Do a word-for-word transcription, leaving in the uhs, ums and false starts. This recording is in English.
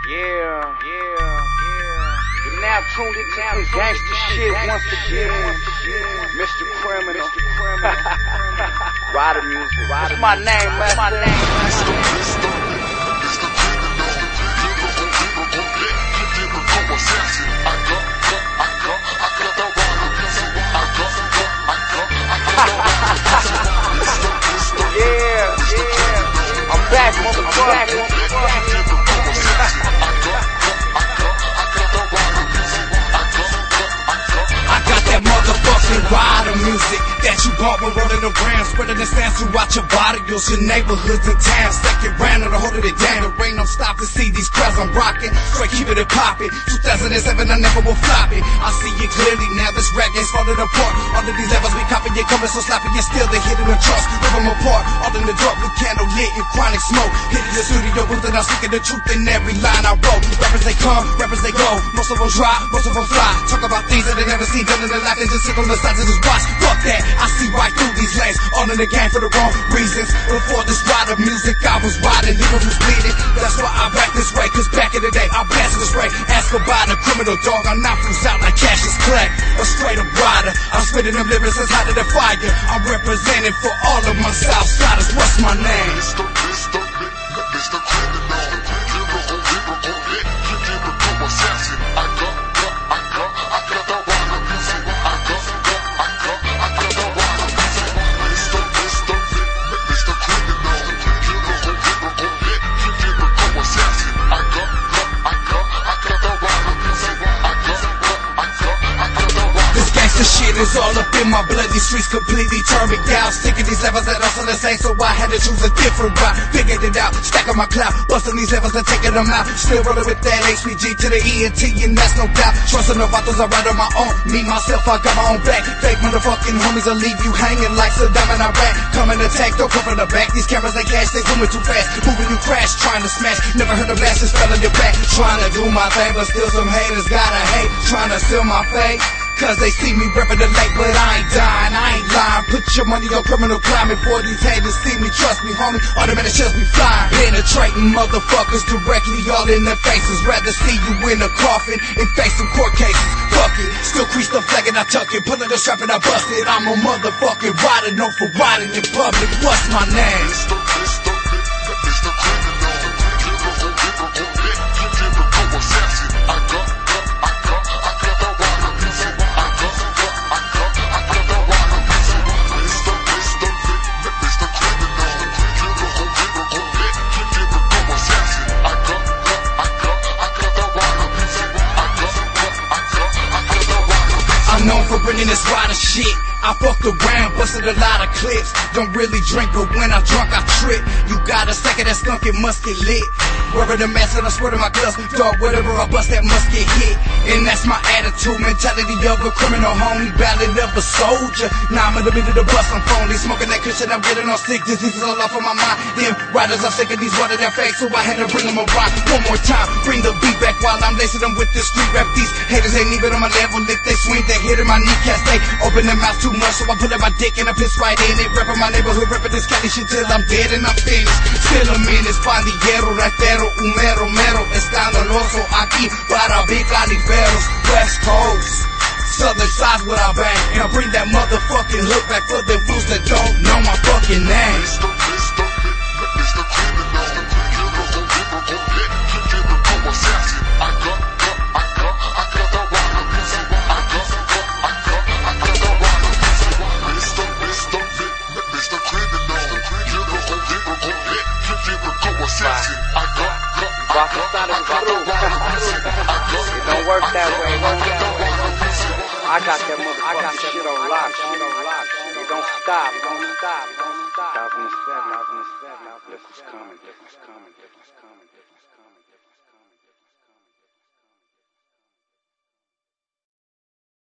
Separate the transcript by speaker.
Speaker 1: Yeah, yeah, yeah. You're now tuned into some gangster shit once again. Mister Criminal. Rider music. What's my name, man? What's my name? Yeah, yeah. I'm back, motherfucker.
Speaker 2: Motherfucking rider music that you bought when rolling around, spreading the sound throughout your barrios, your neighborhoods and towns. Second round of the holding it down, there ain't no stopping. See these crowds I'm rocking, straight keeping it popping. two thousand seven, I never will flop it. I see it clearly now, this rap game's falling apart. All of these levels we copying, you coming so sloppy, and still they hitting the trust. Rip them apart, all in the dark, blue candle lit and chronic smoke. Hitting the studio booth and I'm speaking the truth in every line I wrote. Rappers they come, rappers they go, most of them dry, most of them fly. Talk about things that they never seen done in their life, they just sit on the sides and just watch. Fuck that, I see right through these lanes, all in the game for the wrong reasons. Before this rider music, I was riding, living was bleeding. That's why I rap this way, cause back in the day, I blasted this way. Ask about a criminal dog, I knock fools out like Cassius Clay. A straight up rider, I'm spitting them lyrics as hotter than fire. I'm representing for all of my Southsiders. What's my name? Mister Mister Mister Criminal. I got, I got, I got the rider music. I got, I got, I got the rider music. Mister Mister Mister Criminal. I got, I got, I got the rider music. I got, I got, I got the rider. This gangsta shit is all up in my blood. These streets completely turned me down. Sick of these levels that also the same, so I had to choose a different route. Figured it out, stacking my clout, busting these levels and taking them out. Still rolling with that H P G to the E and T, and that's no doubt. Trusting the vatos, I ride on my own. Me, myself, I got my own back. Fake motherfucking homies will leave you hanging like Saddam in Iraq. Come and attack, don't come from the back. These cameras, they cash, they zooming too fast. Moving you crash, trying to smash. Never heard a blast, just fell on your back. Trying to do my thing, but still some haters gotta hate. Trying to steal my fate, cause they see me reppin' the lake, but I ain't dying, I ain't lying. Put your money on criminal crime before these haters see me. Trust me, homie, automatic shells be flying. Penetrating motherfuckers directly all in their faces. Rather see you in a coffin and face some court cases. Fuck it, still crease the flag and I tuck it. Pulling the strap and I bust it. I'm a motherfucking rider, known for riding in public. What's my name? Mister Mister Mister Criminal. I got, I got, I got the rider music. I got, I got, I got the rider music. Mister Mister Mister Criminal. I got, I got, I got the rider music. I got, I got, I got the rider music. I'm known for bringing this rider shit. I fucked around, busted a lot of clips. Don't really drink, but when I drunk, I trip. You got a second, that skunk, it must get lit. Wearing the mask and I'm sweating my gloves. Dog, whatever I bust, that must get hit. And that's my attitude, mentality of a criminal, homie. Ballad of a soldier. Now I'm in the middle of the bus, I'm phony. Smoking that cushion, I'm getting on sick. Diseases all off of my mind. Them riders, I'm sick of these watered down fakes, so I had to bring them a rock. One more time, bring the beat back while I'm lacing them with this street rap. These haters ain't even on my level. If they swing, they hit in my kneecaps. They open their mouth too much, so I put up my dick and I piss right in it. Reppin' my neighborhood, reppin' this Cali shit till I'm dead and I'm finished. Still a menace, pandillero, ratero, humero, mero, escandaloso. Aquí para big califeros, West Coast, Southern sides where I bang. And I bring that motherfucking hook back for them fools that don't know my fucking name. Mister Mister Mister Criminal. I got, I got, I got the rider music. I got, I got, I got the rider music. Mister Mister Mister Criminal. I got, I got, I got the rider music.
Speaker 1: It don't work that way. I got that motherfucking shit on lock. It don't stop. It don't stop. two thousand seven. Look who's coming. Look who's coming. Look who's coming. Look who's coming.